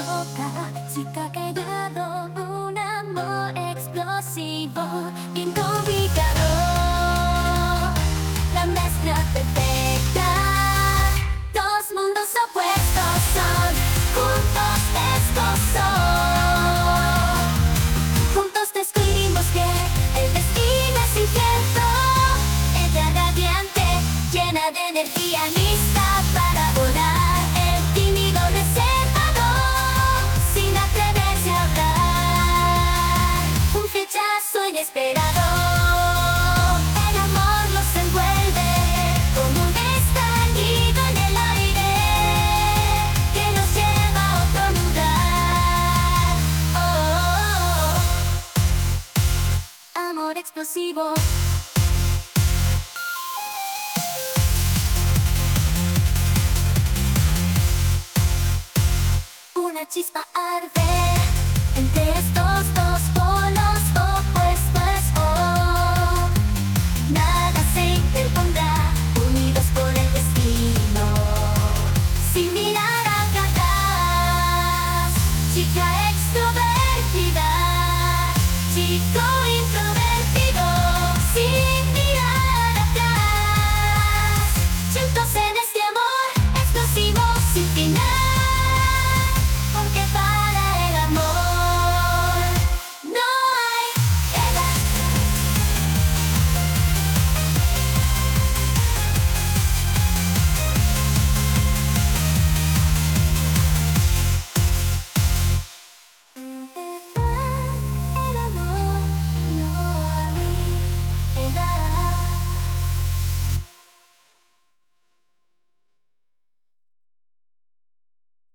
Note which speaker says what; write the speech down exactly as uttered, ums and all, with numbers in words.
Speaker 1: loca, chica que ha dado un amor explosivo, incomunicado, la mezcla perfecta. Dos mundos opuestos son, juntos estos son. Juntos descubrimos que el destino es incierto. Ella radiante, llena de energía, lista para volar. El tímido reservador, sin atreverse a hablar. Un flechazo inesperado, el amor los envuelve como un estallido en el aire que nos lleva a otro lugar. Oh, oh, oh. Amor explosivo. Una chispa arde entre estos dos polos opuestos. Oh, nada se interpondrá, unidos por el destino, sin mirar atrás. Chica